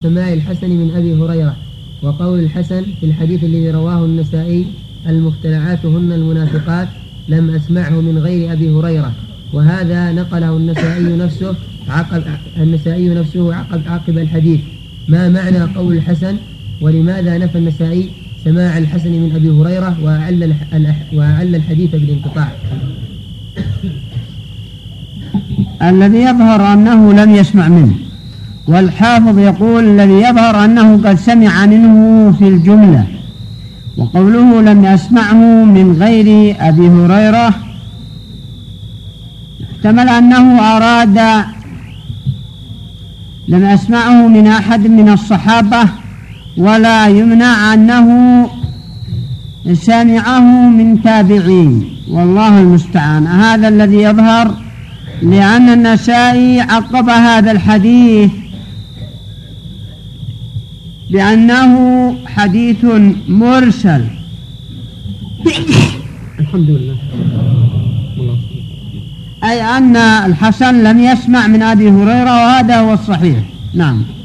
سماع الحسن من أبي هريرة. وقول الحسن في الحديث الذي رواه النسائي المختلعات هن المنافقات لم أسمعه من غير أبي هريرة، وهذا نقله النسائي نفسه عقب الحديث. ما معنى قول الحسن، ولماذا نفى النسائي سماع الحسن من أبي هريرة وأعل الحديث بالانقطاع؟ الذي يظهر أنه لم يسمع منه، والحافظ يقول الذي يظهر أنه قد سمع منه في الجملة. وقوله لم أسمعه من غير أبي هريرة احتمل أنه أراد لم أسمعه من أحد من الصحابة، ولا يمنع أنه سمعه من تابعين، والله المستعان. هذا الذي يظهر، لأن النسائي عقب هذا الحديث بأنه حديث مرسل. الحمد لله. أي أن الحسن لم يسمع من أبي هريرة، وهذا هو الصحيح. نعم.